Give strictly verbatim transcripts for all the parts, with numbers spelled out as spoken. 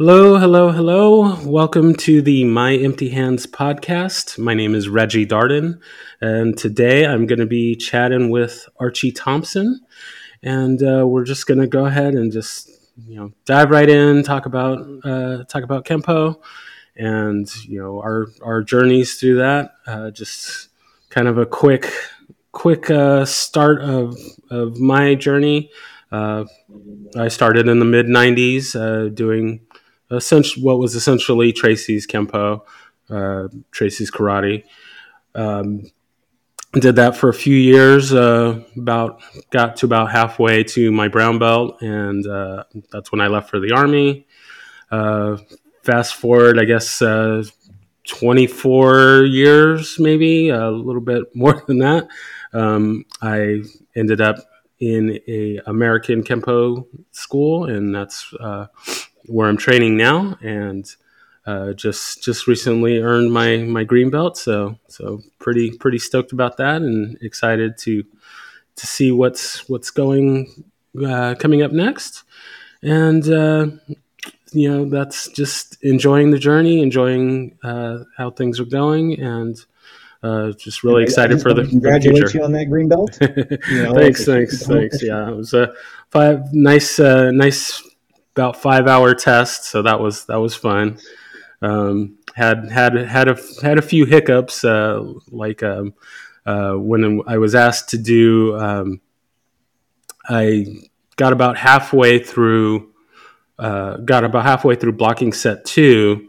Hello, hello, hello. Welcome to the My Empty Hands podcast. My name is Reggie Darden, and today I'm going to be chatting with Archie Thompson, and uh, we're just going to go ahead and just you know dive right in, talk about uh, talk about Kempo, and you know our our journeys through that. Uh, just kind of a quick quick uh, start of of my journey. Uh, I started in the mid nineties uh, doing essentially what was essentially Tracy's Kempo, uh, Tracy's karate. Um, did that for a few years. Uh, about got to about halfway to my brown belt, and uh, that's when I left for the army. Uh, fast forward, I guess, uh, twenty-four years, maybe a little bit more than that. Um, I ended up in a American Kempo school, and that's uh, where I'm training now, and uh, just just recently earned my my green belt. So so pretty pretty stoked about that, and excited to to see what's what's going uh, coming up next. And uh, you know that's just enjoying the journey, enjoying uh, how things are going, and uh, just really I, I excited just for want the to for the congratulate future. you on that green belt. You know, thanks, it's a huge thanks, thanks. accomplishment. Yeah, it was a five nice, uh, nice about five hour test, so that was that was fun. Um, had had had a had a few hiccups, uh, like um, uh, when I was asked to do. Um, I got about halfway through. Uh, got about halfway through blocking set two.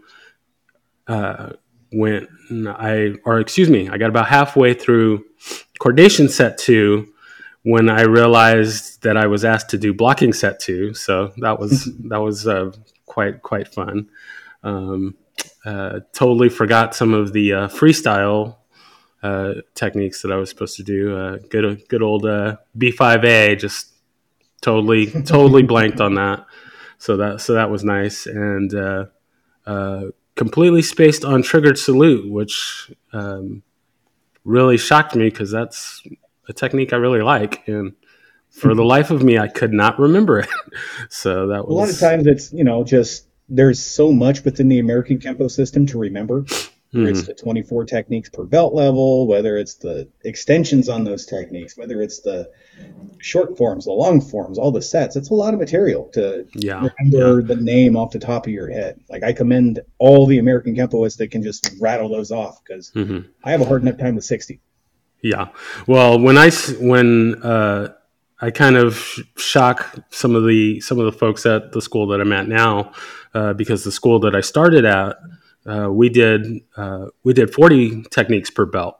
Uh, when I, or excuse me, I got about halfway through coordination set two when I realized that I was asked to do blocking set two. So that was that was uh, quite quite fun. Um, uh, totally forgot some of the uh, freestyle uh, techniques that I was supposed to do. Uh, good good old uh, B five A, just totally totally blanked on that. So that so that was nice, and uh, uh, completely spaced on triggered salute, which um, really shocked me because that's a technique I really like, and for the life of me, I could not remember it. So that A lot of was. times it's, you know, just there's so much within the American Kempo system to remember. Whether it's Mhm. the twenty-four techniques per belt level, whether it's the extensions on those techniques, whether it's the short forms, the long forms, all the sets. It's a lot of material to Yeah, yeah. remember the name off the top of your head. Like, I commend all the American Kempoists that can just rattle those off, because hmm I have a hard enough time with sixty. Yeah. Well, when I s- when uh, I kind of sh- shock some of the some of the folks at the school that I'm at now, uh, because the school that I started at, uh, we did uh, we did forty techniques per belt,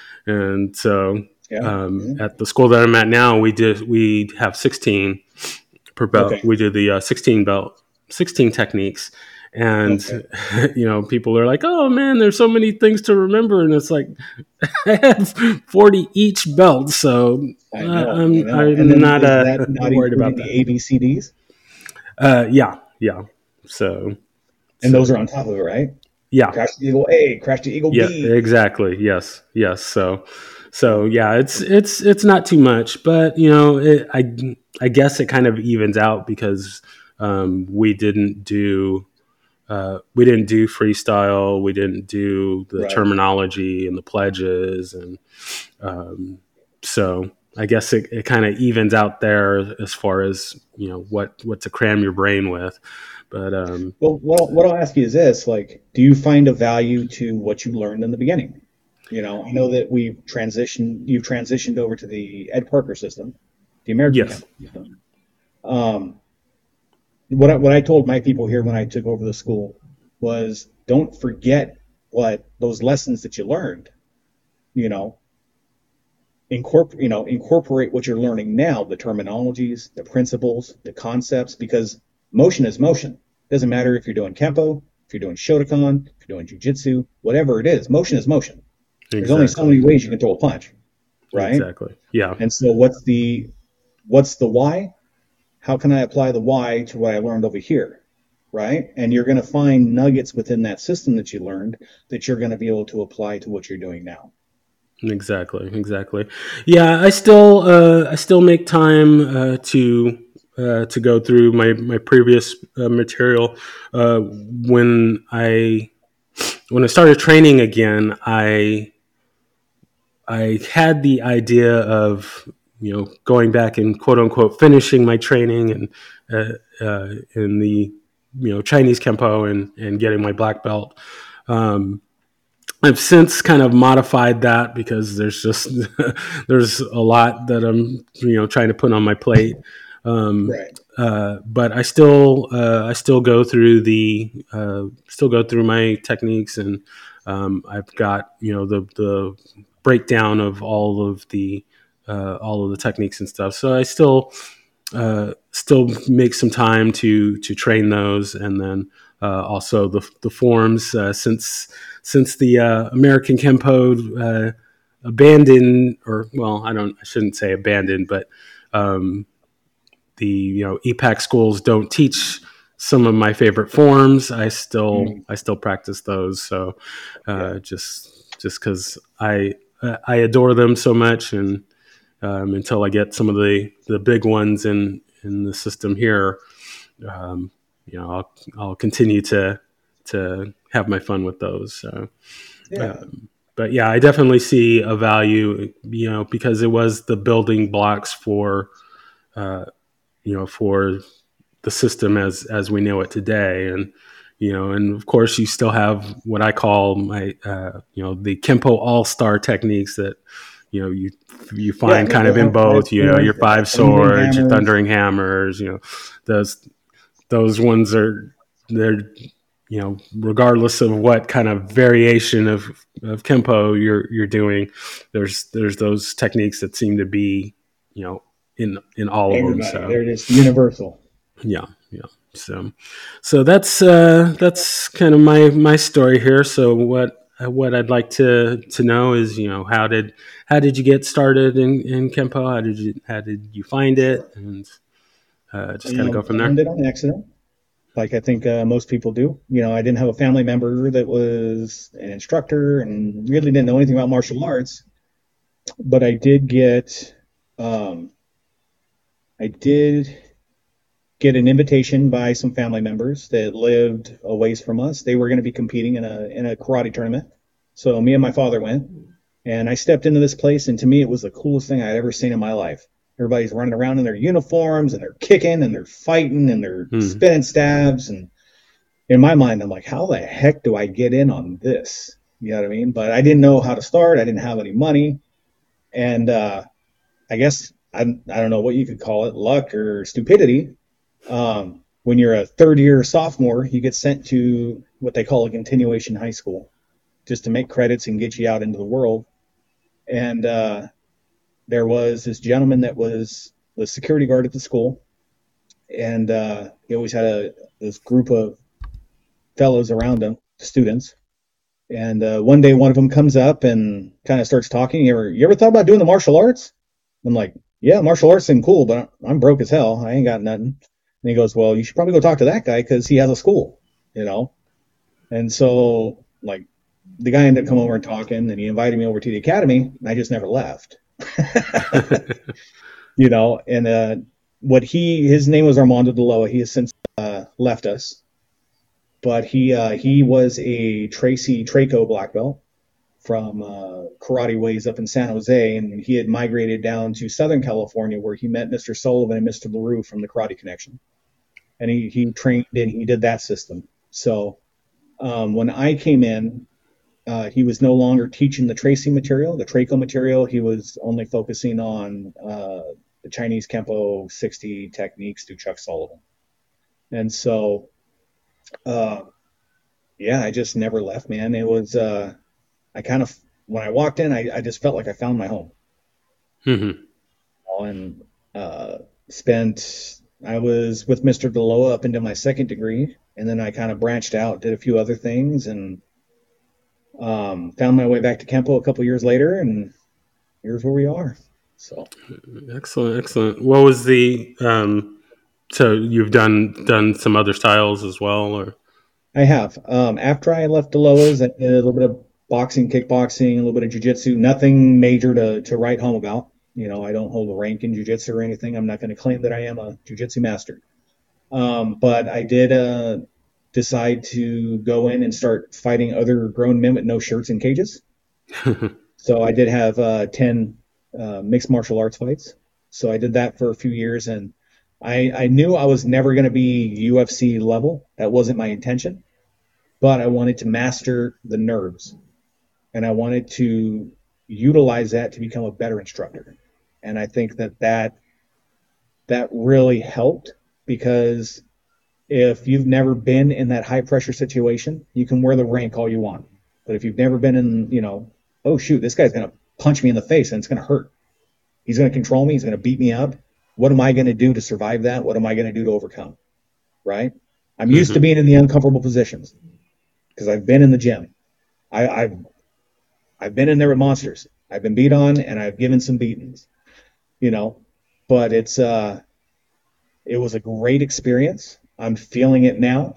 and so Yeah. um, Mhm. at the school that I'm at now, we did we have sixteen per belt. Okay. We did the uh, sixteen belt, sixteen techniques. And, Okay. you know, people are like, oh man, there's so many things to remember. And it's like, I have forty each belt. So I uh, know, I I'm, know. And I'm then not is uh, that not worried including about the that. A B C Ds? Uh, yeah, yeah. So, And those so are on top of it, right? yeah, Crash the Eagle A, Crash the Eagle yeah, B. exactly. Yes, yes. So, so So, yeah, it's, it's, it's not too much, but you know, it, I, I guess it kind of evens out because um, we didn't do, Uh, we didn't do freestyle. We didn't do the right. terminology and the pledges, and um, so I guess it, it kind of evens out there as far as you know what what to cram your brain with. But um, Well, what I'll, what I'll ask you is this: like, do you find a value to what you learned in the beginning? You know, I know that we've transitioned, you've transitioned over to the Ed Parker system, the American yes, Kempo system. Um, what I, what I told my people here when I took over the school was, don't forget what those lessons that you learned. You know, incorporate you know incorporate what you're learning now, the terminologies, the principles, the concepts, because motion is motion. Doesn't matter if you're doing Kempo, if you're doing Shotokan, if you're doing Jiu-Jitsu, whatever it is, motion is motion. There's only so exactly, many ways you can throw a punch, right? exactly, yeah, And so what's the what's the why? How can I apply the why to what I learned over here? Right? And you're going to find nuggets within that system that you learned that you're going to be able to apply to what you're doing now. exactly, exactly. Yeah, I still uh, I still make time uh, to uh, to go through my my previous uh, material. Uh, when I when I started training again, I I had the idea of, you know, going back and quote unquote finishing my training and uh, uh, in the, you know, Chinese Kempo and and getting my black belt. Um, I've since kind of modified that because there's just there's a lot that I'm, you know, trying to put on my plate. Um, Right. uh, but I still uh, I still go through the uh, still go through my techniques, and um, I've got, you know, the the breakdown of all of the uh, all of the techniques and stuff. So I still uh, still make some time to to train those, and then uh, also the the forms uh, since since the uh, American Kempo uh, abandoned, or well, I don't I shouldn't say abandoned, but um, the, you know, E PAC schools don't teach some of my favorite forms. I still Mm. I still practice those. So Yeah. uh, just just because I I adore them so much, and um, until I get some of the, the big ones in, in the system here, um, you know, I'll, I'll continue to, to have my fun with those. So, Yeah. um, but yeah, I definitely see a value, you know, because it was the building blocks for, uh, you know, for the system as, as we know it today. And, you know, and of course you still have what I call my, uh, you know, the Kempo all-star techniques that, you know, you you Yeah. I find mean, kind the of in uh, five both, you know, your swords, the five thundering swords, your hammers. thundering hammers, you know, those those ones are, they're, you know, regardless of what kind of variation of, of Kempo you're you're doing, there's there's those techniques that seem to be, you know, in in all of them. Everybody, So they're just universal. yeah, yeah. So, so that's uh, that's kind of my my story here. So what what I'd like to to know is, you know, how did how did you get started in, in Kempo? How did you how did you find it, Sure. and uh, just kind of go Um, from there. found it on accident, like I think uh, most people do. You know, I didn't have a family member that was an instructor and really didn't know anything about martial arts, but I did get, um, I did get an invitation by some family members that lived a ways from us. They were going to be competing in a in a karate tournament, so me and my father went, and I stepped into this place, and to me, it was the coolest thing I'd ever seen in my life. Everybody's running around in their uniforms, and they're kicking, and they're fighting, and they're Hmm. spinning stabs, and in my mind, I'm like, how the heck do I get in on this? You know what I mean? But I didn't know how to start. I didn't have any money, and uh, I guess I I don't know what you could call it, luck or stupidity. Um, when you're a third year sophomore, you get sent to what they call a continuation high school just to make credits and get you out into the world. And uh, there was this gentleman that was the security guard at the school, and uh, he always had a this group of fellows around him, students. And uh, one day, one of them comes up and kind of starts talking. You ever, you ever thought about doing the martial arts? I'm like, yeah, martial arts seem cool, but I'm broke as hell. I ain't got nothing. And he goes, well, you should probably go talk to that guy because he has a school, you know? And so, like, the guy ended up coming over and talking, and he invited me over to the academy, and I just never left. You know, and uh, what he, his name was Armando Deloa. He has since uh, left us, but he uh, he was a Tracy Traco black belt from uh, Karate Ways up in San Jose, and he had migrated down to Southern California where he met Mister Sullivan and Mister LaRue from the Karate Connection, and he he trained and he did that system. So um, when I came in, uh, he was no longer teaching the Tracy material, the Traco material. He was only focusing on uh, the Chinese Kempo sixty techniques through Chuck Sullivan, and so. Uh, yeah, I just never left, man. It was uh, I kind of when I walked in, I, I just felt like I found my home. Hmm. And uh, spent I was with Mister Deloa up into my second degree, and then I kind of branched out, did a few other things, and um, found my way back to Kempo a couple years later, and here's where we are. So Excellent, excellent. What was the um, so you've done done some other styles as well, or? I have um, after I left Deloa's, I did a little bit of boxing, kickboxing, a little bit of jujitsu, nothing major to to write home about. You know, I don't hold a rank in jujitsu or anything. I'm not going to claim that I am a jujitsu master. Um, but I did uh, decide to go in and start fighting other grown men with no shirts in cages. So I did have uh, ten uh, mixed martial arts fights. So I did that for a few years, and I, I knew I was never going to be U F C level. That wasn't my intention, but I wanted to master the nerves, and I wanted to utilize that to become a better instructor. And I think that that that really helped because if you've never been in that high pressure situation, you can wear the rank all you want. But if you've never been in, you know, oh shoot, this guy's going to punch me in the face and it's going to hurt. He's going to control me. He's going to beat me up. What am I going to do to survive that? What am I going to do to overcome? Right? I'm used mm-hmm. to being in the uncomfortable positions because I've been in the gym. I, I've I've been in there with monsters. I've been beat on and I've given some beatings, you know. But it's uh, it was a great experience. I'm feeling it now.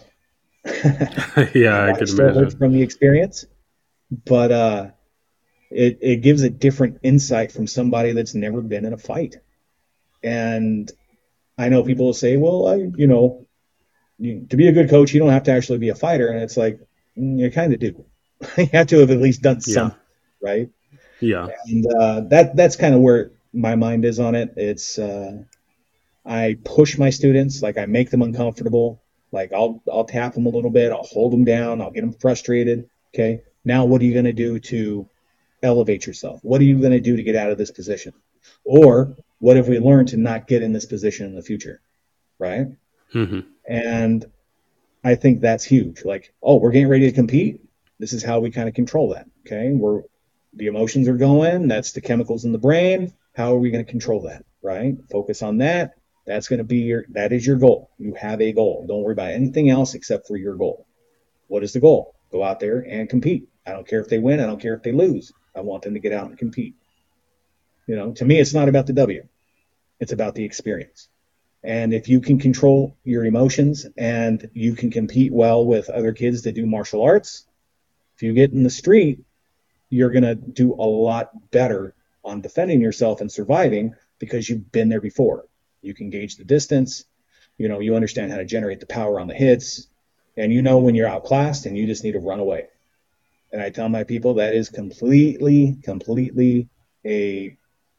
Yeah, I can imagine from the experience, but uh, it it gives a different insight from somebody that's never been in a fight. And I know people will say, "Well, I, you know, you, to be a good coach, you don't have to actually be a fighter." And it's like, mm, you kind of do. You have to have at least done something, yeah. Right? Yeah. And uh, that that's kind of where my mind is on it. It's uh, I push my students, like I make them uncomfortable. Like I'll I'll tap them a little bit, I'll hold them down, I'll get them frustrated. Okay, now what are you going to do to elevate yourself? What are you going to do to get out of this position? Or what have we learned to not get in this position in the future? Right? Mm-hmm. And I think that's huge. Like, oh, we're getting ready to compete. This is how we kind of control that. Okay, we're the emotions are going. That's the chemicals in the brain. How are we going to control that? Right? Focus on that. That's going to be your, that is your goal. You have a goal. Don't worry about anything else except for your goal. What is the goal? Go out there and compete. I don't care if they win. I don't care if they lose. I want them to get out and compete. You know, to me, it's not about the W. It's about the experience. And if you can control your emotions and you can compete well with other kids that do martial arts, if you get in the street, you're going to do a lot better on defending yourself and surviving because you've been there before. You can gauge the distance, you know, you understand how to generate the power on the hits, and you know when you're outclassed and you just need to run away. And I tell my people that is completely, completely a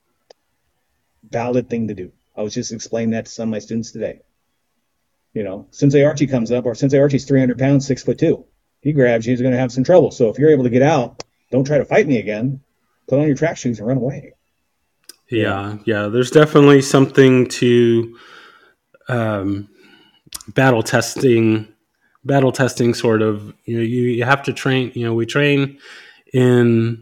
valid thing to do. I was just explaining that to some of my students today. You know, Sensei Archie comes up, or Sensei Archie's three hundred pounds, six foot two. He grabs you, he's going to have some trouble. So if you're able to get out, don't try to fight me again. Put on your track shoes and run away. Yeah, yeah. There's definitely something to um, battle testing, battle testing sort of. You know, you, you have to train. You know, we train in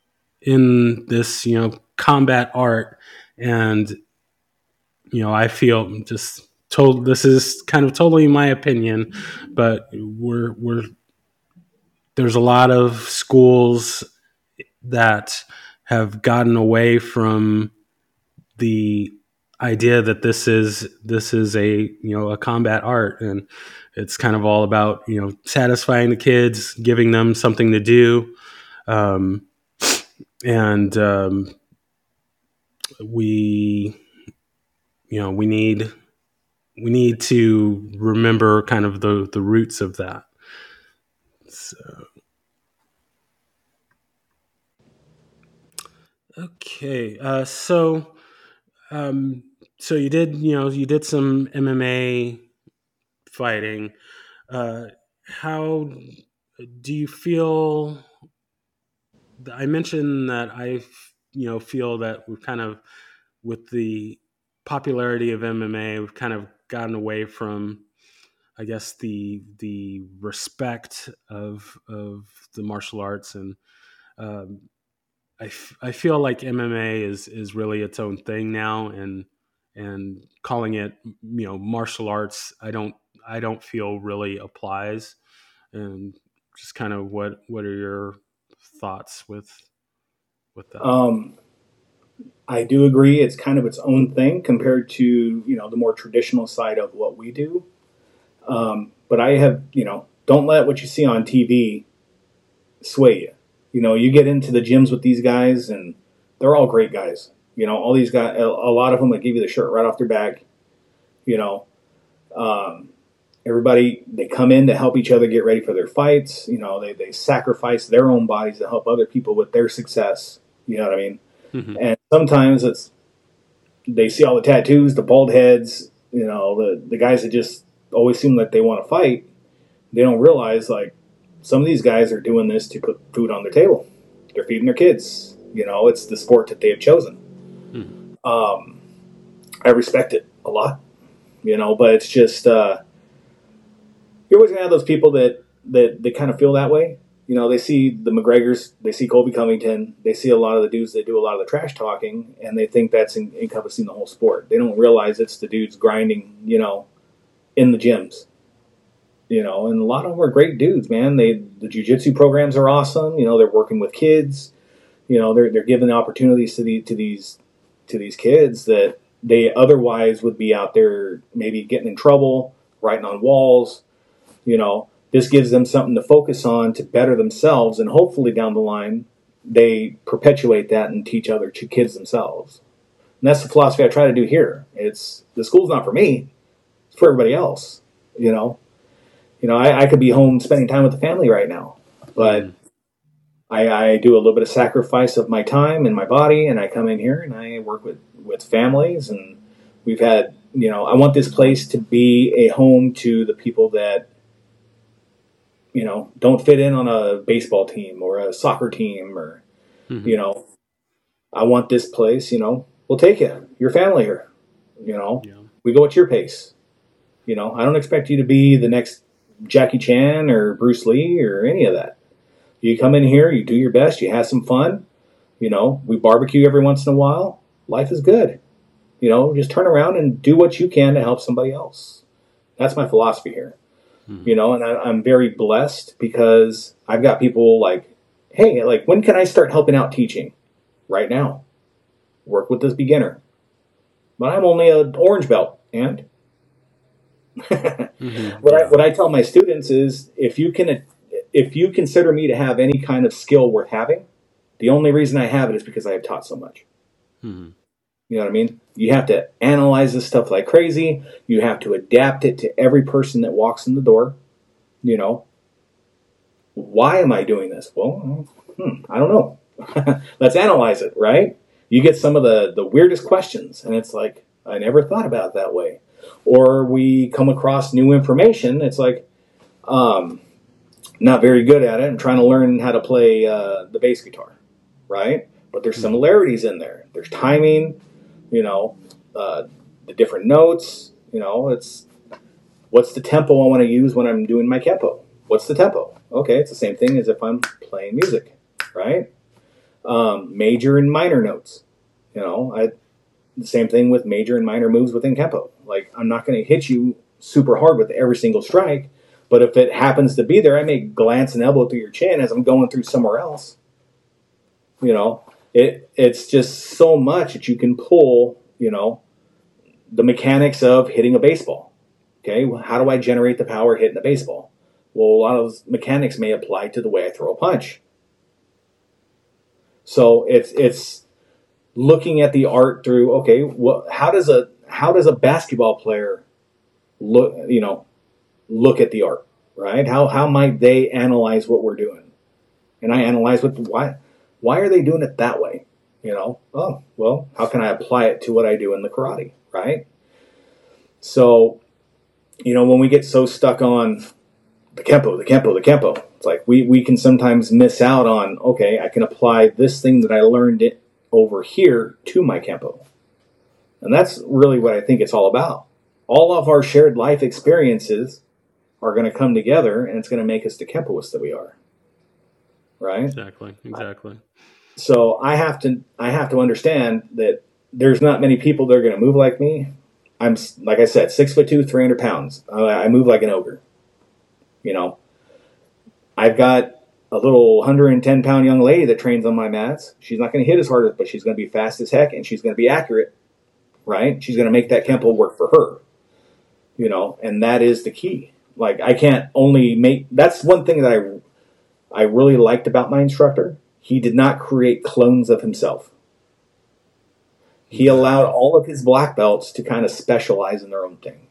in this you know combat art, and you know I feel just told this is kind of totally my opinion, but we're we're there's a lot of schools that have gotten away from the idea that this is this is a you know a combat art, and it's kind of all about you know satisfying the kids, giving them something to do, um, and um, we you know we need we need to remember kind of the the roots of that. So. Okay, uh, so. Um, so you did, you know, you did some M M A fighting. Uh, how do you feel? I mentioned that I, you know, feel that we've kind of, with the popularity of M M A, we've kind of gotten away from, I guess, the the respect of of the martial arts, and um, I, f- I feel like M M A is is really its own thing now, and and calling it you know martial arts, I don't I don't feel really applies. And just kind of what what are your thoughts with with that? Um, I do agree. It's kind of its own thing compared to you know the more traditional side of what we do. Um, but I have you know don't let what you see on T V sway you. You know, you get into the gyms with these guys, and they're all great guys. You know, all these guys, a, a lot of them would give you the shirt right off their back. You know, um, everybody, they come in to help each other get ready for their fights. You know, they, they sacrifice their own bodies to help other people with their success. You know what I mean? Mm-hmm. And sometimes it's, they see all the tattoos, the bald heads, you know, the, the guys that just always seem like they want to fight. They don't realize, like, some of these guys are doing this to put food on their table. They're feeding their kids. You know, it's the sport that they have chosen. Mm-hmm. Um, I respect it a lot, you know, but it's just, uh, you're always going to have those people that, that, that kind of feel that way. You know, they see the McGregors, they see Colby Covington, they see a lot of the dudes that do a lot of the trash talking, and they think that's en- encompassing the whole sport. They don't realize it's the dudes grinding, you know, in the gyms. You know, and a lot of them are great dudes, man. They the jiu-jitsu programs are awesome. You know, they're working with kids. You know, they're they're giving opportunities to the to these to these kids that they otherwise would be out there maybe getting in trouble, writing on walls. You know, this gives them something to focus on to better themselves, and hopefully down the line they perpetuate that and teach other kids themselves. And that's the philosophy I try to do here. It's the school's not for me; it's for everybody else. You know. You know, I, I could be home spending time with the family right now, but I, I do a little bit of sacrifice of my time and my body, and I come in here and I work with, with families, and we've had, you know, I want this place to be a home to the people that, you know, don't fit in on a baseball team or a soccer team or, mm-hmm. you know, I want this place, you know, we'll take you, your family here, you know, yeah. We go at your pace. You know, I don't expect you to be the next Jackie Chan or Bruce Lee or any of that. You come in here, you do your best, you have some fun. You know, we barbecue every once in a while. Life is good. You know, just turn around and do what you can to help somebody else. That's my philosophy here. Mm-hmm. You know, and I, I'm very blessed because I've got people like, hey, like, when can I start helping out teaching? Right now. Work with this beginner. But I'm only an orange belt, and mm-hmm. what I what I tell my students is, if you can if you consider me to have any kind of skill worth having, the only reason I have it is because I have taught so much. Mm-hmm. You know what I mean? You have to analyze this stuff like crazy. You have to adapt it to every person that walks in the door. You know, why am I doing this? Well, hmm, I don't know. Let's analyze it, right? You get some of the, the weirdest questions, and it's like, I never thought about it that way. Or we come across new information. It's like, um, not very good at it. I'm trying to learn how to play uh, the bass guitar, right? But there's similarities in there. There's timing, you know, uh, the different notes. You know, it's what's the tempo I want to use when I'm doing my kempo? What's the tempo? Okay, it's the same thing as if I'm playing music, right? Um, major and minor notes. You know, I the same thing with major and minor moves within kempo. Like, I'm not going to hit you super hard with every single strike, but if it happens to be there, I may glance an elbow through your chin as I'm going through somewhere else. You know, it it's just so much that you can pull, you know, the mechanics of hitting a baseball. Okay, well, how do I generate the power hitting a baseball? Well, a lot of those mechanics may apply to the way I throw a punch. So it's it's looking at the art through, okay, well, how does a how does a basketball player look, you know, look at the art, right? How how might they analyze what we're doing? And I analyze what why why are they doing it that way? You know, oh, well, how can I apply it to what I do in the karate, right? So, you know, when we get so stuck on the kempo, the kempo, the kempo, it's like we, we can sometimes miss out on, okay, I can apply this thing that I learned it over here to my kempo. And that's really what I think it's all about. All of our shared life experiences are going to come together, and it's going to make us the kempoists that we are. Right? Exactly. Exactly. So I have to I have to understand that there's not many people that are going to move like me. I'm, like I said, six foot two, three hundred pounds. I, I move like an ogre. You know, I've got a little one hundred ten pound young lady that trains on my mats. She's not going to hit as hard, but she's going to be fast as heck, and she's going to be accurate, right? She's going to make that kempo work for her, you know, and that is the key. Like, I can't only make, that's one thing that I, I really liked about my instructor. He did not create clones of himself. He allowed all of his black belts to kind of specialize in their own thing.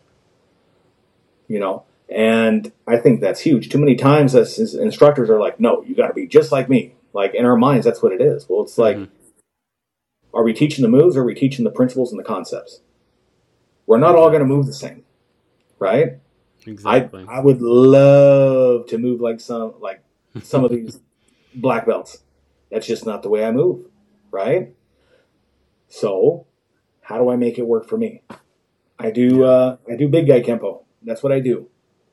You know, and I think that's huge. Too many times as instructors are like, no, you got to be just like me. Like in our minds, that's what it is. Well, it's like, mm-hmm. Are we teaching the moves or are we teaching the principles and the concepts? We're not all going to move the same, right? Exactly. I, I would love to move like some like some of these black belts. That's just not the way I move, right? So, how do I make it work for me? I do uh, I do big guy Kempo. That's what I do.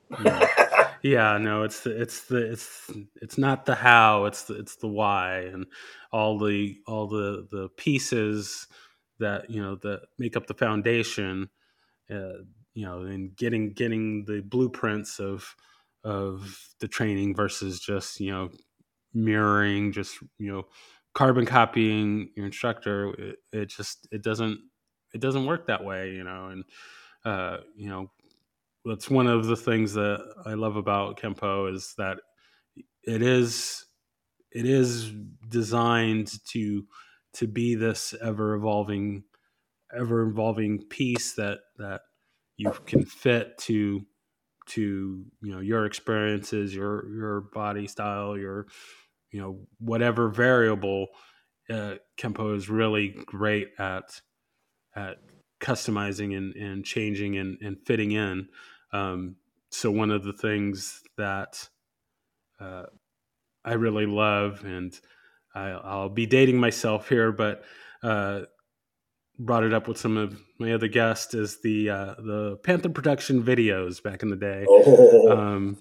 yeah. yeah, no, it's the, it's the it's it's not the how, it's the it's the why, and all the all the the pieces that you know that make up the foundation. Uh, you know, and getting getting the blueprints of of the training versus just you know mirroring, just you know carbon copying your instructor. It, it just it doesn't it doesn't work that way, you know, and uh, you know. That's one of the things that I love about Kempo is that it is it is designed to to be this ever evolving ever evolving piece that that you can fit to to you know your experiences, your your body style, your you know whatever variable. Uh, Kempo is really great at at customizing and, and changing and, and fitting in. Um, so one of the things that uh, I really love, and I, I'll be dating myself here, but uh, brought it up with some of my other guests, is the uh, the Panther Production videos back in the day. Oh. Um,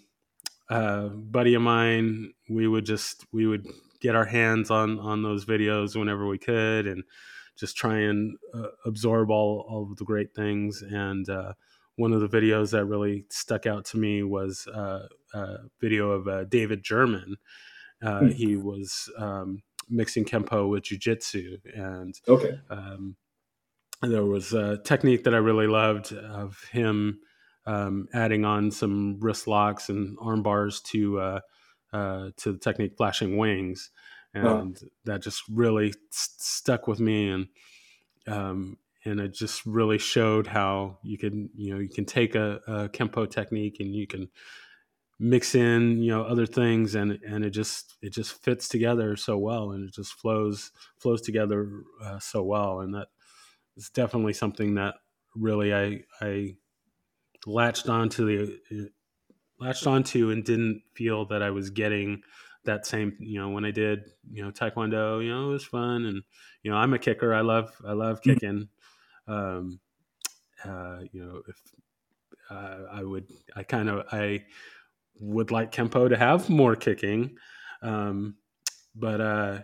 uh, buddy of mine, we would just we would get our hands on on those videos whenever we could, and just try and uh, absorb all, all of the great things. And uh, one of the videos that really stuck out to me was uh, a video of uh, David German. Uh, mm. He was um, mixing Kempo with Jiu-Jitsu. And okay. um, there was a technique that I really loved of him um, adding on some wrist locks and arm bars to, uh, uh, to the technique Flashing Wings. And uh, that just really st- stuck with me, and um, and it just really showed how you can, you know, you can take a, a Kempo technique and you can mix in, you know, other things, and and it just it just fits together so well, and it just flows flows together uh, so well, and that is definitely something that really I I latched onto the latched onto and didn't feel that I was getting that same, you know, when I did, you know, Taekwondo, you know, it was fun. And, you know, I'm a kicker. I love, I love kicking. Um, uh, you know, if uh, I would, I kind of, I would like Kempo to have more kicking. Um, but, uh,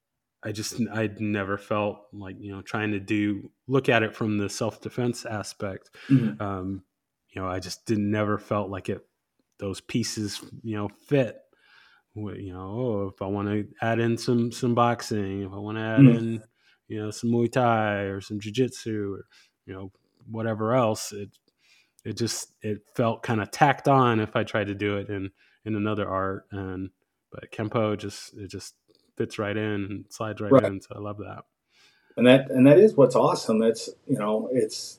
I just, I'd never felt like, you know, trying to do, look at it from the self-defense aspect. Mm-hmm. Um, you know, I just didn't never felt like it, those pieces, you know, fit. You know, oh, if I want to add in some some boxing, if I want to add mm. in, you know, some Muay Thai or some Jiu-Jitsu or, you know, whatever else, it it just it felt kind of tacked on if I tried to do it in in another art. And but Kempo just it just fits right in and slides right, right. in. So I love that. And that and that is what's awesome. That's, you know, it's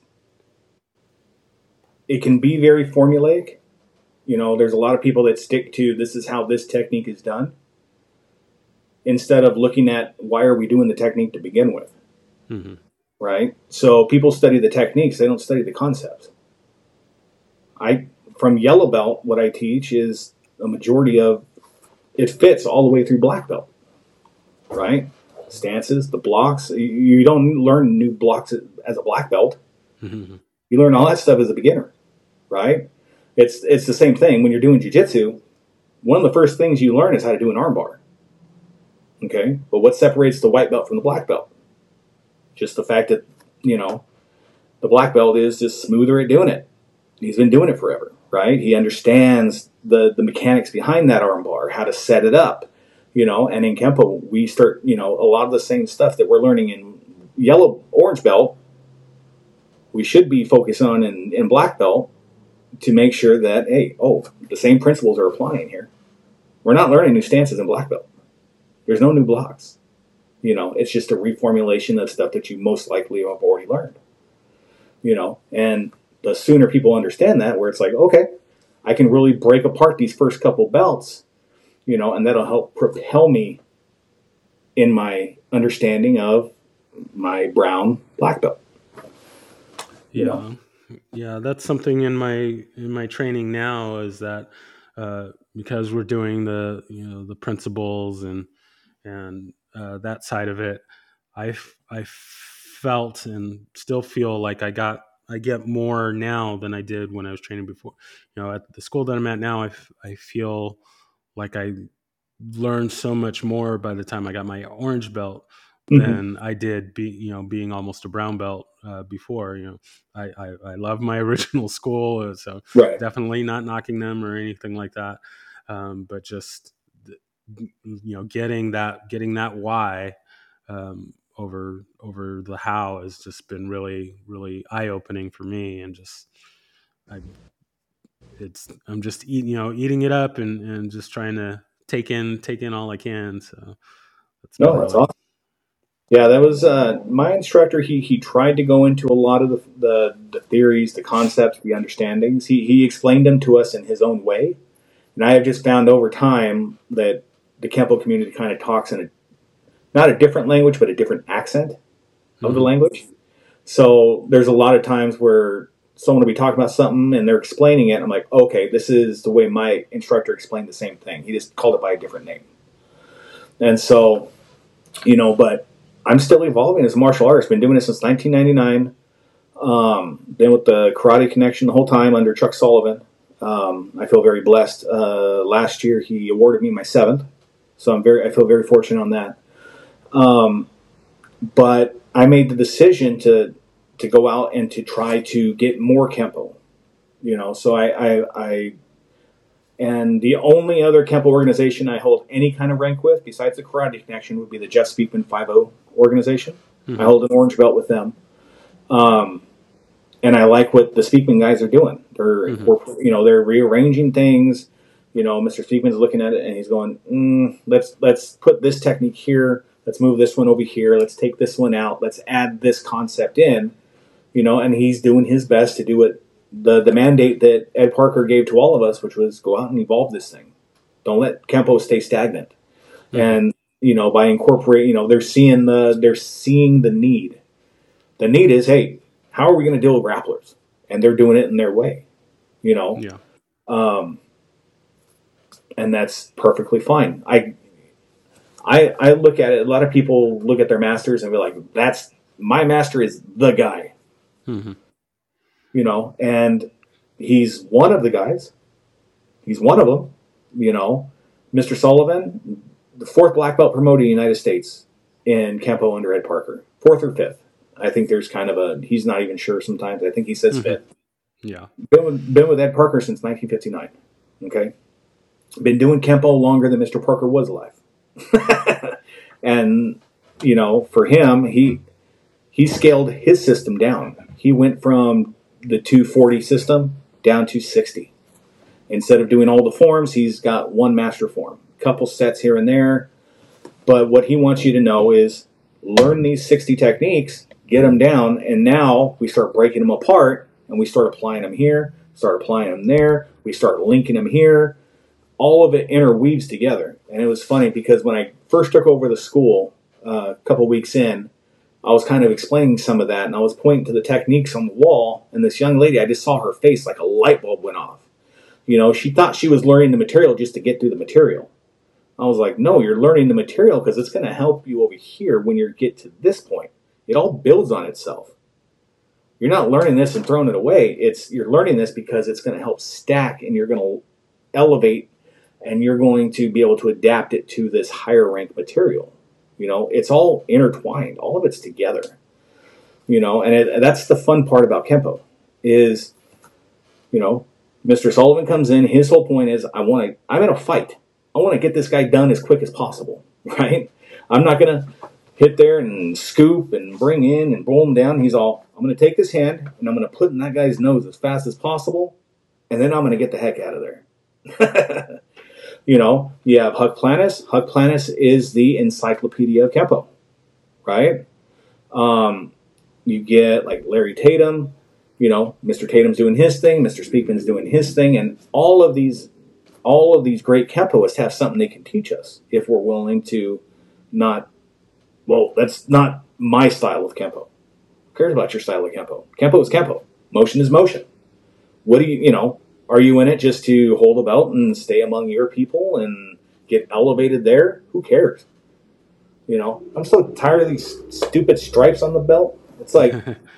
it can be very formulaic. You know, there's a lot of people that stick to this is how this technique is done, instead of looking at why are we doing the technique to begin with, mm-hmm. right? So people study the techniques, they don't study the concepts. I from yellow belt, what I teach is a majority of it fits all the way through black belt, right? Stances, the blocks. You don't learn new blocks as a black belt. Mm-hmm. You learn all that stuff as a beginner, right? It's it's the same thing when you're doing jiu-jitsu. One of the first things you learn is how to do an armbar. Okay? But what separates the white belt from the black belt? Just the fact that, you know, the black belt is just smoother at doing it. He's been doing it forever, right? He understands the, the mechanics behind that armbar, how to set it up, you know, and in Kempo, we start, you know, a lot of the same stuff that we're learning in yellow, orange belt, we should be focused on in, in black belt, to make sure that, hey, oh, the same principles are applying here. We're not learning new stances in black belt. There's no new blocks. You know, it's just a reformulation of stuff that you most likely have already learned. You know, and the sooner people understand that, where it's like, okay, I can really break apart these first couple belts, you know, and that'll help propel me in my understanding of my brown black belt. Yeah. Know? Yeah, that's something in my in my training now is that uh, because we're doing the you know the principles and and uh, that side of it, I I felt and still feel like I got I get more now than I did when I was training before. You know, at the school that I'm at now, I, f- I feel like I learned so much more by the time I got my orange belt mm-hmm. than I did be, you know, being almost a brown belt uh, before. You know, I, I, I love my original school, so right. definitely not knocking them or anything like that. Um, but just, you know, getting that, getting that why um, over, over the how has just been really, really eye opening for me. And just, I, it's, I'm just eating, you know, eating it up and, and just trying to take in, take in all I can. So that's no, that's really awesome. Yeah, that was uh, my instructor. He he tried to go into a lot of the, the, the theories, the concepts, the understandings. He he explained them to us in his own way, and I have just found over time that the Kempo community kind of talks in a not a different language, but a different accent mm-hmm. of the language. So there's a lot of times where someone will be talking about something and they're explaining it. And I'm like, okay, this is the way my instructor explained the same thing. He just called it by a different name. And so, you know, but I'm still evolving as a martial artist. Been doing it since nineteen ninety-nine. Um, been with the Karate Connection the whole time under Chuck Sullivan. Um, I feel very blessed. Uh, last year he awarded me my seventh, so I'm very I feel very fortunate on that. Um, but I made the decision to to go out and to try to get more Kempo. You know, so I I, I and the only other Kempo organization I hold any kind of rank with, besides the Karate Connection, would be the Jeff Speakman five oh organization. Mm-hmm. I hold an orange belt with them. Um, and I like what the Speakman guys are doing. They're, mm-hmm. you know, they're rearranging things. You know, Mister Speakman's looking at it and he's going, mm, let's let's put this technique here. Let's move this one over here. Let's take this one out. Let's add this concept in. You know, and he's doing his best to do it. The the mandate that Ed Parker gave to all of us, which was go out and evolve this thing. Don't let Kempo stay stagnant. Mm-hmm. And, you know, by incorporating, you know, they're seeing the they're seeing the need. The need is, hey, how are we going to deal with grapplers? And they're doing it in their way, you know. Yeah. Um, and that's perfectly fine. I I I look at it. A lot of people look at their masters and be like, "That's my master is the guy." Mm-hmm. You know, and he's one of the guys. He's one of them. You know, Mister Sullivan, the fourth black belt promoted in the United States in Kempo under Ed Parker, fourth or fifth. I think there's kind of a, he's not even sure sometimes. I think he says mm-hmm. fifth. Yeah. Been with, been with Ed Parker since nineteen fifty-nine. Okay. Been doing Kempo longer than Mister Parker was alive. And, you know, for him, he, he scaled his system down. He went from the two forty system down to sixty. Instead of doing all the forms, he's got one master form. Couple sets here and there. But what he wants you to know is learn these sixty techniques, get them down, and now we start breaking them apart, and we start applying them here, start applying them there, we start linking them here. All of it interweaves together. And it was funny because when I first took over the school uh, a couple weeks in, I was kind of explaining some of that, and I was pointing to the techniques on the wall, and this young lady, I just saw her face like a light bulb went off. You know, she thought she was learning the material just to get through the material. I was like, no, you're learning the material because it's going to help you over here when you get to this point. It all builds on itself. You're not learning this and throwing it away. It's you're learning this because it's going to help stack, and you're going to elevate, and you're going to be able to adapt it to this higher rank material. You know, it's all intertwined. All of it's together. You know, and it, that's the fun part about Kempo is, you know, Mister Sullivan comes in. His whole point is, I want to. I'm in a fight. I want to get this guy done as quick as possible. Right? I'm not going to hit there and scoop and bring in and roll him down. He's all, I'm going to take this hand and I'm going to put in that guy's nose as fast as possible, and then I'm going to get the heck out of there. You know, you have Huck Planis. Huck Planis is the encyclopedia of Kempo. right? Um, you get like Larry Tatum, you know, Mister Tatum's doing his thing, Mister Speakman's doing his thing, and all of these, all of these great Kempoists have something they can teach us if we're willing to not. Well, that's not my style of Kempo. Who cares about your style of Kempo? Kempo is Kempo. Motion is motion. What do you, you know, are you in it just to hold a belt and stay among your people and get elevated there? Who cares? You know, I'm so tired of these stupid stripes on the belt. It's like,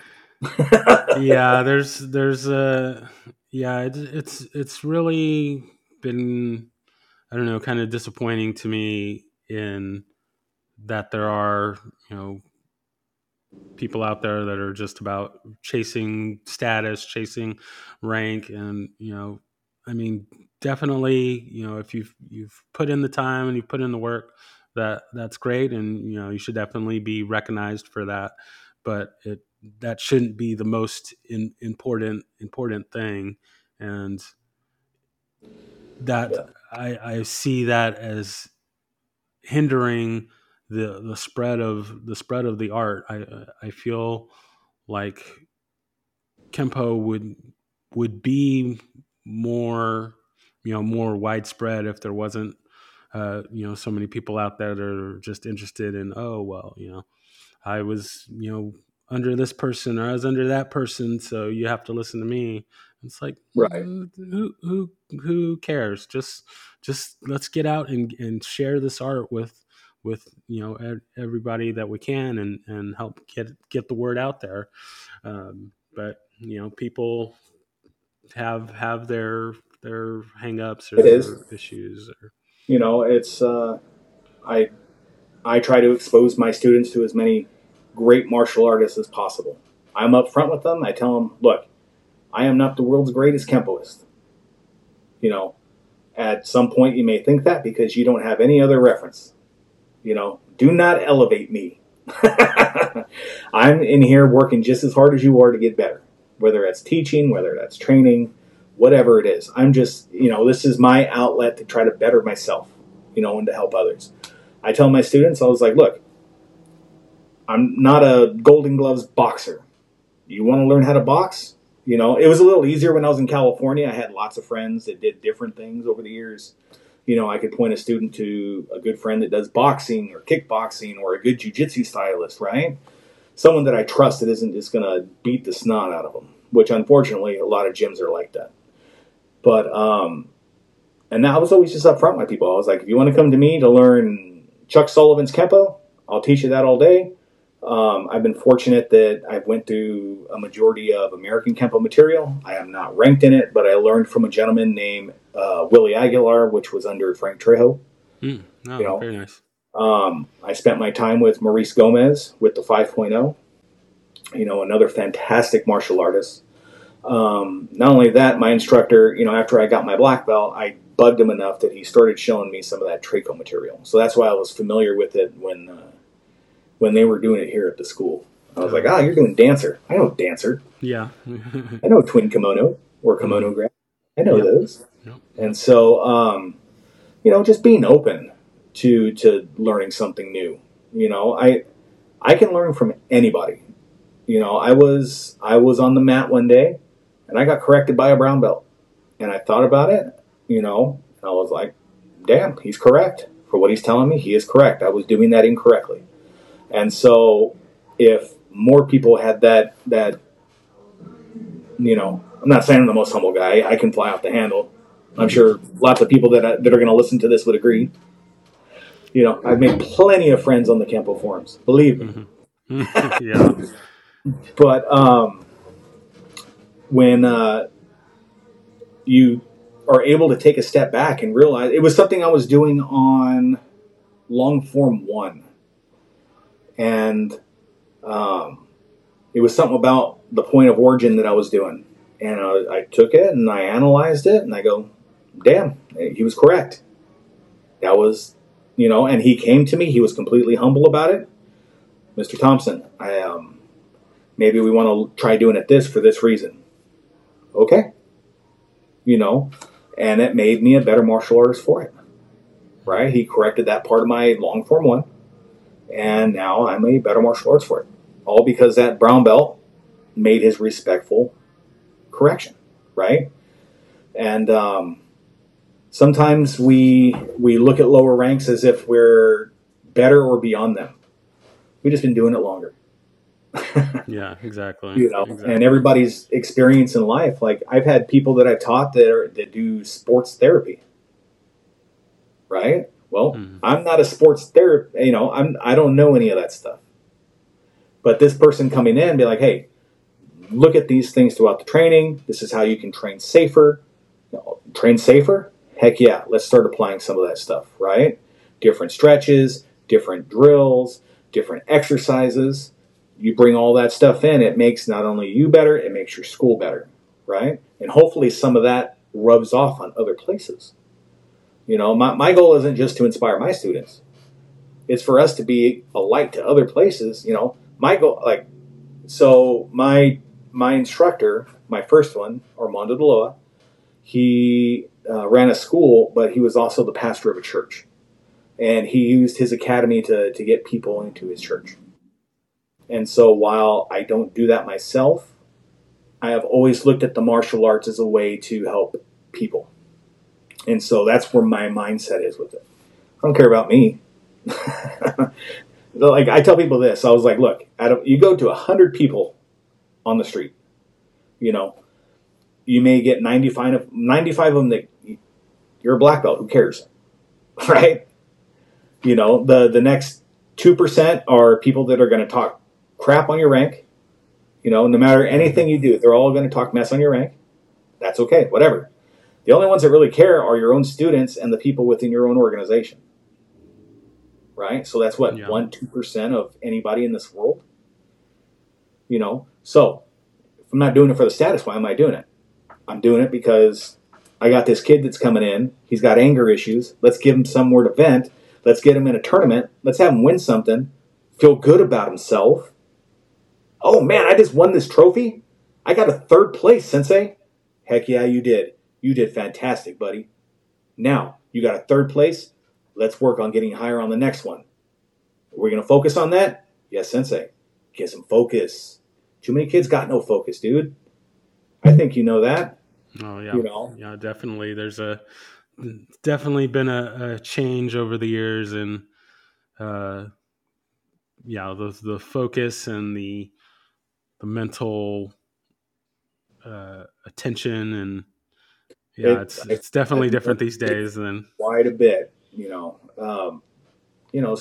yeah, there's, there's a, yeah, it's, it's, it's really been, I don't know, kind of disappointing to me in that there are, you know, people out there that are just about chasing status, chasing rank. And, you know, I mean, definitely, you know, if you've, you've put in the time and you put in the work, that that's great. And, you know, you should definitely be recognized for that, but it, that shouldn't be the most in, important, important thing. And that yeah. I, I see that as hindering the the spread of the spread of the art. I I feel like Kempo would would be more, you know, more widespread if there wasn't uh, you know, so many people out there that are just interested in, oh well, you know, I was, you know, under this person or I was under that person, so you have to listen to me. It's like, Right. who who who cares? Just just let's get out and, and share this art with with you know everybody that we can, and, and help get get the word out there. Um, but you know, people have have their their hangups or It is. their issues. Or, You know, it's uh, I I try to expose my students to as many great martial artists as possible. I'm upfront with them. I tell them, look, I am not the world's greatest Kempoist. You know, at some point you may think that because you don't have any other reference. You know, do not elevate me. I'm in here working just as hard as you are to get better, whether that's teaching, whether that's training, whatever it is. I'm just, you know, this is my outlet to try to better myself, you know, and to help others. I tell my students, I was like, look, I'm not a Golden Gloves boxer. You want to learn how to box? You know, it was a little easier when I was in California. I had lots of friends that did different things over the years. You know, I could point a student to a good friend that does boxing or kickboxing or a good jiu-jitsu stylist, right? Someone that I trust that isn't just going to beat the snot out of them, which unfortunately a lot of gyms are like that. But, um, and I was always just upfront with people. I was like, if you want to come to me to learn Chuck Sullivan's Kempo, I'll teach you that all day. Um, I've been fortunate that I've went through a majority of American Kempo material. I am not ranked in it, but I learned from a gentleman named uh, Willie Aguilar, which was under Frank Trejo. mm, oh, you know, very nice. Um, I spent my time with Maurice Gomez with the five point oh, you know, another fantastic martial artist. Um, not only that, my instructor, you know, after I got my black belt, I bugged him enough that he started showing me some of that Traco material. So that's why I was familiar with it when uh, when they were doing it here at the school. I was like, ah, oh, you're doing Dancer. I know Dancer. Yeah. I know Twin Kimono or Kimono Grab. I know yep. those. Yep. And so, um, you know, just being open to to learning something new. You know, I I can learn from anybody. You know, I was I was on the mat one day, and I got corrected by a brown belt. And I thought about it, you know, and I was like, damn, he's correct. For what he's telling me, he is correct. I was doing that incorrectly. And so if more people had that, that, you know, I'm not saying I'm the most humble guy. I can fly off the handle. I'm sure lots of people that, that are going to listen to this would agree. You know, I've made plenty of friends on the Kempo forums, believe me. Mm-hmm. Yeah. But um, when uh, you are able to take a step back and realize, it was something I was doing on long form one. And um, it was something about the point of origin that I was doing. And I, I took it and I analyzed it and I go, damn, he was correct. That was, you know, and he came to me. He was completely humble about it. Mister Thompson, I um, maybe we want to try doing it this for this reason. Okay. You know, and it made me a better martial artist for it. Right? He corrected that part of my long form one. And now I'm a better martial arts for it. All because that brown belt made his respectful correction, right? And um, sometimes we we look at lower ranks as if we're better or beyond them. We've just been doing it longer. Yeah, exactly. You know, exactly. and everybody's experience in life. Like I've had people that I've taught that are, that do sports therapy, right? Well, mm-hmm. I'm not a sports therapist. You know, I'm I don't know any of that stuff. But this person coming in and be like, hey, look at these things throughout the training. This is how you can train safer. You know, train safer? Heck yeah. Let's start applying some of that stuff, right? Different stretches, different drills, different exercises. You bring all that stuff in, it makes not only you better, it makes your school better, right? And hopefully some of that rubs off on other places. You know, my, my goal isn't just to inspire my students. It's for us to be a light to other places. You know, my goal, like, so my my instructor, my first one, Armando Deloa, he uh, ran a school, but he was also the pastor of a church. And he used his academy to, to get people into his church. And so while I don't do that myself, I have always looked at the martial arts as a way to help people. And so that's where my mindset is with it. I don't care about me. Like I tell people this, I was like, look, out of, you go to one hundred people on the street, you know, you may get ninety-five of, ninety-five of them that you're a black belt, who cares, right? You know, the, the next two percent are people that are going to talk crap on your rank. You know, no matter anything you do, they're all going to talk mess on your rank. That's okay, whatever. The only ones that really care are your own students and the people within your own organization. Right? So that's what, yeah. one, two percent of anybody in this world? You know? So, if I'm not doing it for the status, why am I doing it? I'm doing it because I got this kid that's coming in. He's got anger issues. Let's give him somewhere to vent. Let's get him in a tournament. Let's have him win something. Feel good about himself. Oh, man, I just won this trophy? I got a third place, Sensei. Heck yeah, you did. You did fantastic, buddy. Now, you got a third place. Let's work on getting higher on the next one. We're going to focus on that? Yes, Sensei. Get some focus. Too many kids got no focus, dude. I think you know that. Oh, yeah. You know? Yeah, definitely. There's a definitely been a, a change over the years in, uh, yeah, the, the focus and the, the mental uh, attention and, yeah, it, it's it's definitely I, different these days than quite a bit. You know, um, you know,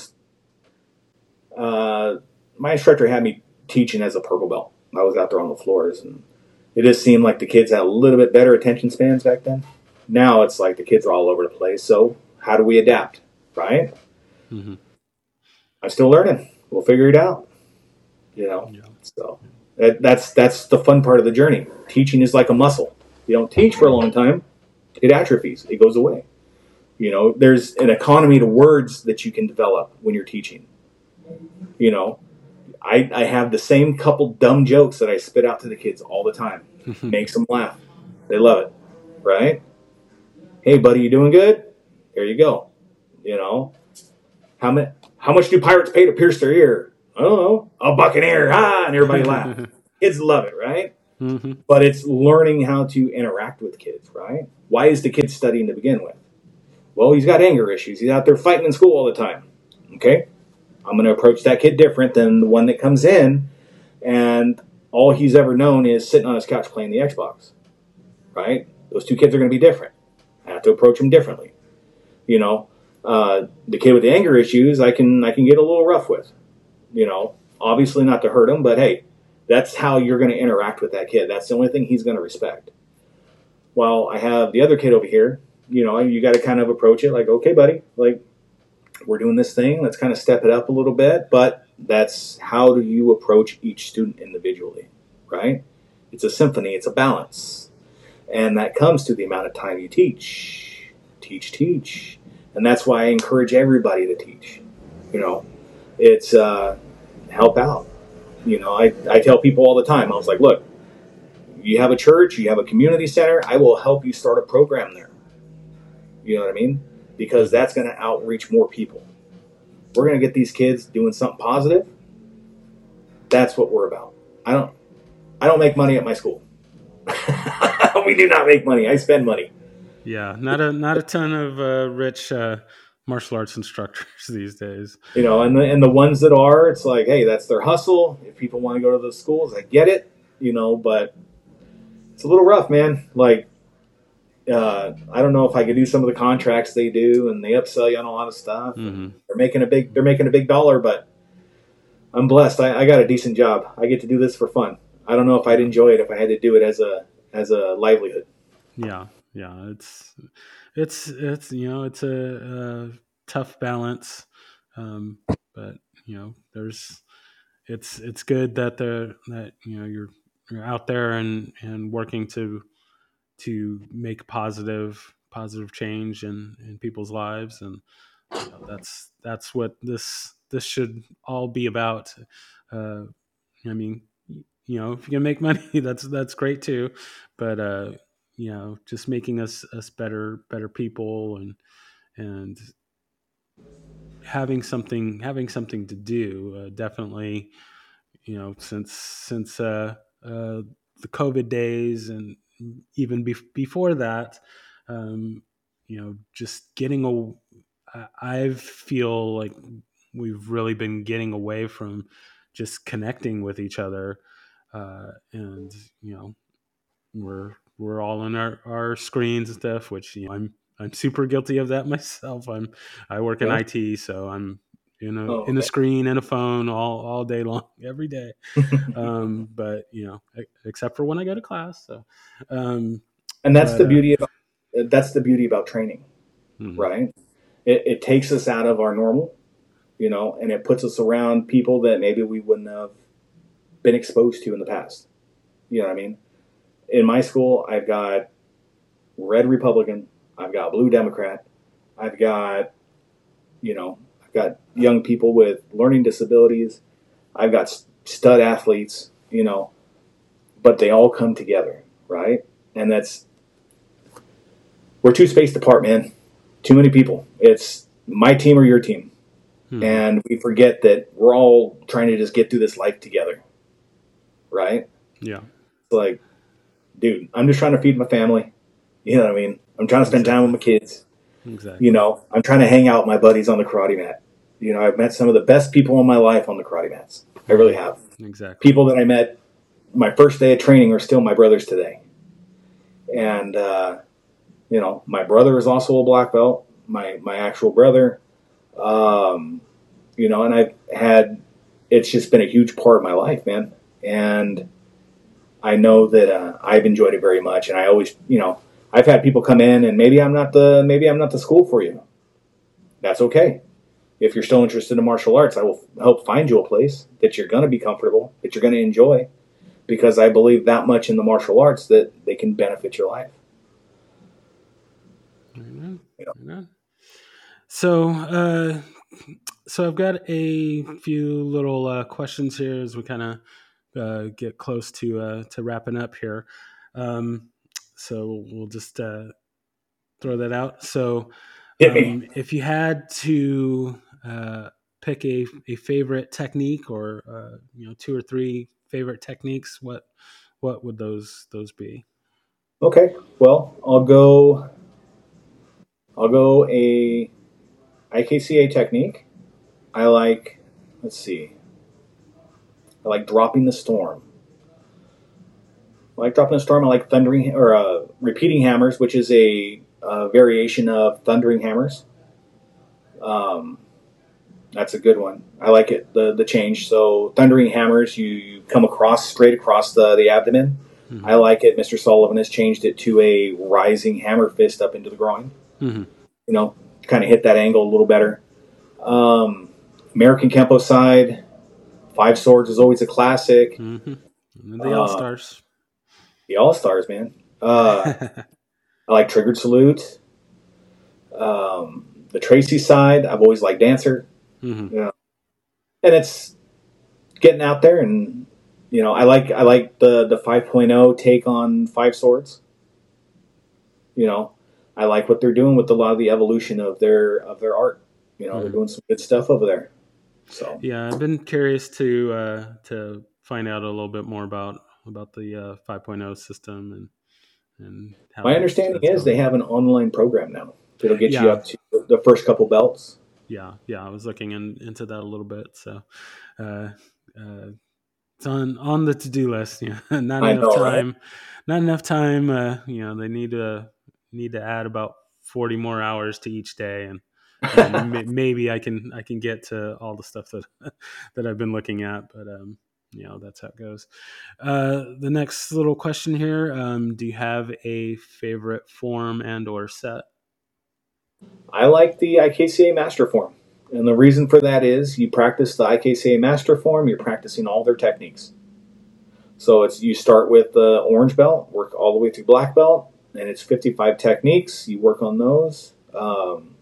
uh, my instructor had me teaching as a purple belt. I was out there on the floors, and it just seemed like the kids had a little bit better attention spans back then. Now it's like the kids are all over the place. So how do we adapt, right? Mm-hmm. I'm still learning. We'll figure it out. You know, yeah. So that, that's that's the fun part of the journey. Teaching is like a muscle. You don't teach for a long time, it atrophies. It goes away. You know, there's an economy to words that you can develop when you're teaching. You know, I, I have the same couple dumb jokes that I spit out to the kids all the time. Makes them laugh. They love it, right? Hey, buddy, you doing good? Here you go. You know, how much how much do pirates pay to pierce their ear? I don't know. A buccaneer, ah, and everybody laughs. Kids love it, right? Mm-hmm. But it's learning how to interact with kids, right? Why is the kid studying to begin with? Well, he's got anger issues. He's out there fighting in school all the time. Okay? I'm going to approach that kid different than the one that comes in and all he's ever known is sitting on his couch playing the Xbox. Right? Those two kids are going to be different. I have to approach them differently. You know, uh, the kid with the anger issues, I can I can get a little rough with. You know, obviously not to hurt him, but hey, that's how you're going to interact with that kid. That's the only thing he's going to respect. While I have the other kid over here, you know, you got to kind of approach it like, okay, buddy, like we're doing this thing. Let's kind of step it up a little bit. But that's how do you approach each student individually, right? It's a symphony. It's a balance. And that comes to the amount of time you teach. Teach, teach. And that's why I encourage everybody to teach. You know, it's uh, help out. You know, I, I tell people all the time, I was like, look, you have a church, you have a community center, I will help you start a program there. You know what I mean? Because that's going to outreach more people. we're going to get these kids doing something positive. That's what we're about. I don't, I don't make money at my school. We do not make money. I spend money. Yeah, not a not a ton of uh, rich uh, martial arts instructors these days. You know, and the, and the ones that are, it's like, hey, that's their hustle. If people want to go to those schools, I get it. You know, but it's a little rough, man. Like, uh, I don't know if I could do some of the contracts they do, and they upsell you on a lot of stuff. Mm-hmm. They're making a big they're making a big dollar, but I'm blessed. I, I got a decent job. I get to do this for fun. I don't know if I'd enjoy it if I had to do it as a as a livelihood. Yeah, yeah, it's it's it's you know it's a, a tough balance, um, but you know there's it's it's good that the that you know you're you're out there and, and working to to make positive positive change in, in people's lives, and you know, that's that's what this this should all be about. Uh, I mean. You know, if you can make money, that's that's great too. But uh, you know, just making us us better better people and and having something having something to do. Uh, definitely, you know, since since uh, uh, the COVID days and even be- before that, um, you know, just getting a. I feel like we've really been getting away from just connecting with each other. Uh, and you know, we're we're all in our, our screens and stuff, which you know, I'm I'm super guilty of that myself. I'm I work in yeah. I T, so I'm in a oh, in a screen and a phone all, all day long, every day. um, but you know, except for when I go to class. So, um, and that's but, the beauty uh, about that's the beauty about training, mm-hmm. right? It, it takes us out of our normal, you know, and it puts us around people that maybe we wouldn't have been exposed to in the past. You know what I mean? In my school, I've got red Republican, I've got blue Democrat, I've got, you know, I've got young people with learning disabilities, I've got stud athletes, you know, but they all come together, right? And that's, we're too spaced apart, man. Too many people. It's my team or your team. Hmm. And we forget that we're all trying to just get through this life together. Right? Yeah. It's like, dude, I'm just trying to feed my family. You know what I mean? I'm trying to spend exactly. time with my kids. Exactly. You know, I'm trying to hang out with my buddies on the karate mat. You know, I've met some of the best people in my life on the karate mats. I really have. Exactly. People that I met my first day of training are still my brothers today. And, uh, you know, my brother is also a black belt, my, my actual brother. Um, you know, and I've had, it's just been a huge part of my life, man. And I know that uh, I've enjoyed it very much. And I always, you know, I've had people come in and maybe I'm not the maybe I'm not the school for you. That's okay. If you're still interested in martial arts, I will help find you a place that you're going to be comfortable, that you're going to enjoy, because I believe that much in the martial arts that they can benefit your life. Amen. You know? Amen. So, uh, so I've got a few little uh, questions here as we kind of uh, get close to uh, to wrapping up here. Um, so we'll just uh, throw that out. So, um, if you had to uh, pick a, a favorite technique, or uh, you know, two or three favorite techniques, what what would those those be? Okay, well, I'll go. I'll go a I K C A technique. I like. Let's see. I like dropping the storm. I like dropping the storm. I like thundering or uh, repeating hammers, which is a, a variation of thundering hammers. Um, that's a good one. I like it. The the change. So thundering hammers, you, you come across straight across the the abdomen. Mm-hmm. I like it. Mister Sullivan has changed it to a rising hammer fist up into the groin. Mm-hmm. You know, kind of hit that angle a little better. Um, American Kempo side, Five Swords is always a classic. Mm-hmm. The All Stars. Uh, the All Stars, man. Uh, I like Triggered Salute. Um, the Tracy side, I've always liked Dancer. Mm-hmm. You know, and it's getting out there, and you know, I like I like the the five point oh take on Five Swords. You know, I like what they're doing with a lot of the evolution of their of their art. You know, Mm-hmm. they're doing some good stuff over there. So yeah, I've been curious to uh, to find out a little bit more about about the uh, five point oh system and and how my that's understanding that's is they going. have an online program now that'll get you Yeah, up to the first couple belts. yeah, yeah. I was looking in, into that a little bit, so uh, uh, it's on on the to do list. You know, not I enough know, right? time, not enough time. Uh, you know, they need to need to add about forty more hours to each day, and and m- maybe I can I can get to all the stuff that that I've been looking at, but um, you know, that's how it goes. Uh, the next little question here: um, do you have a favorite form and or set? I like the I K C A Master Form. And the reason for that is you practice the I K C A Master Form, you're practicing all their techniques. So it's you start with the orange belt, work all the way through black belt, and it's fifty-five techniques. You work on those. Um,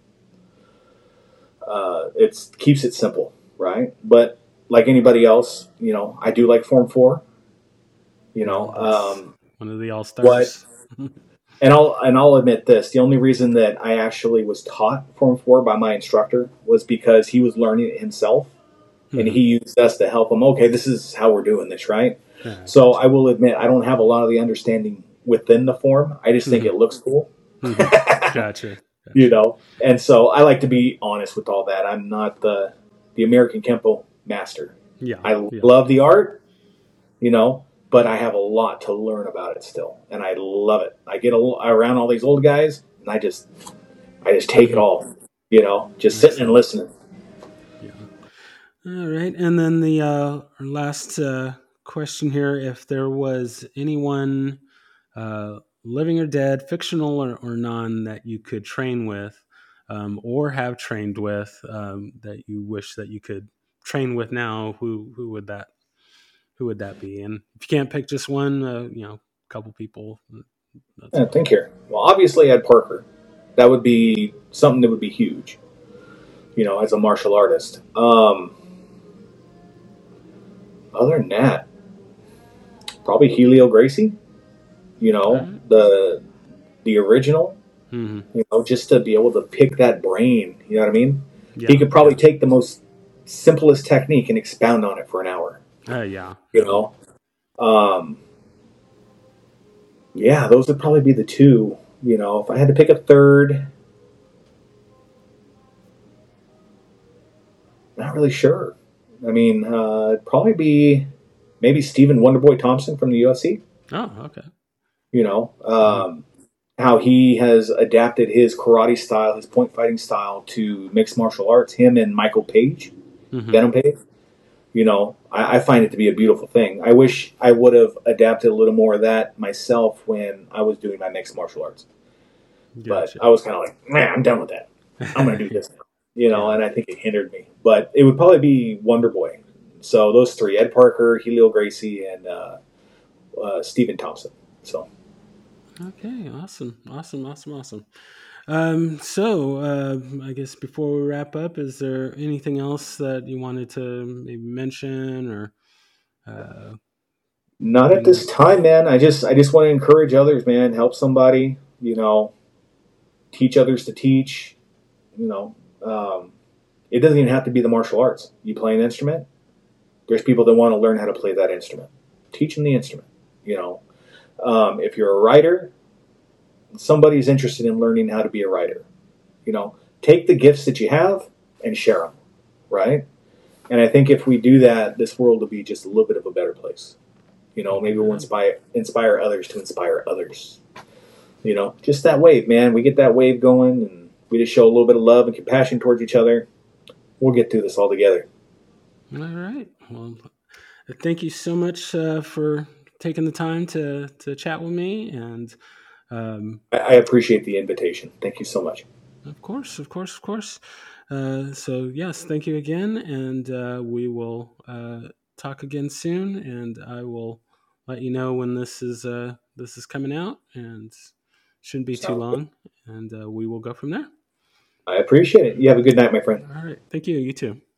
uh, it keeps it simple, right? But like anybody else, you know, I do like Form four. You know, Well, that's um, one of the all what stars. and I'll and I'll admit this: the only reason that I actually was taught Form Four by my instructor was because he was learning it himself, and Mm-hmm. he used us to help him. Okay, this is how we're doing this, right? Yeah, So gotcha. I will admit I don't have a lot of the understanding within the form. I just think Mm-hmm. it looks cool, Mm-hmm. Gotcha. you Gotcha. know. And so I like to be honest with all that. I'm not the the American Kempo master. Yeah. I Yeah. love the art, you know, but I have a lot to learn about it still, and I love it. I get a, around all these old guys, and I just I just take it Mm-hmm. all, you know, just sitting and Excellent. listening. Yeah. All right. And then the uh, last uh, question here: if there was anyone, uh, living or dead, fictional or, or non, that you could train with, um, or have trained with, um, that you wish that you could train with now, who who would that who would that be? And if you can't pick just one, uh, you know, a couple people, that's Yeah, fine. think here. Well, obviously, Ed Parker. That would be something that would be huge, you know, as a martial artist. Um, other than that, probably Helio Gracie. You All know, right. the the original. Mm-hmm. You know, just to be able to pick that brain. You know what I mean? He Yeah. could probably Yeah. take the most simplest technique and expound on it for an hour. Uh, yeah. You Yeah. know, um, yeah, those would probably be the two. You know, if I had to pick a third, not really sure. I mean, uh, it'd probably be maybe Stephen Wonderboy Thompson from the U F C. Oh, okay. You know, Mm-hmm. um, how he has adapted his karate style, his point fighting style to mixed martial arts. Him and Michael Page, Mm-hmm. Venom Page. You know, I, I find it to be a beautiful thing. I wish I would have adapted a little more of that myself when I was doing my mixed martial arts. But Gotcha. I was kind of like, man, I'm done with that. I'm going to do this now. You know, Yeah. and I think it hindered me. But it would probably be Wonder Boy. So those three: Ed Parker, Helio Gracie, and uh, uh, Stephen Thompson. So Okay. Awesome. Awesome. Awesome. Awesome. Um, so, uh, I guess before we wrap up, is there anything else that you wanted to maybe mention or uh, not at anything this that? time, man. I just I just want to encourage others, man. Help somebody. You know, teach others to teach. You know, um, it doesn't even have to be the martial arts. You play an instrument. There's people that want to learn how to play that instrument. Teach them the instrument. You know, um, if you're a writer, somebody's interested in learning how to be a writer. You know, take the gifts that you have and share them. Right. And I think if we do that, this world will be just a little bit of a better place. You know, maybe we'll Yeah. inspire inspire others to inspire others. You know, just that wave, man. We get that wave going, and we just show a little bit of love and compassion towards each other. We'll get through this all together. All right. Well, thank you so much uh, for taking the time to to chat with me, and um, I, I appreciate the invitation. Thank you so much. of course, of course, of course. Uh, so yes, thank you again, and uh, we will uh, talk again soon, and I will let you know when this is uh, this is coming out, and shouldn't be too Sounds good. long, and uh, we will go from there. I appreciate it. You have a good night, my friend. All right, thank you. You too.